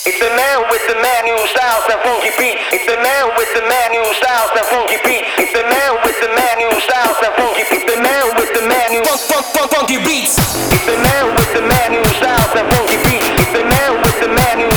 It's the man with the manual styles and funky beats. It's the man with the manual styles and funky beats. It's the man with the manual styles and funky beats. The man with the manual funky beats. It's the man with the manual styles and funky beats. It's the man with the manual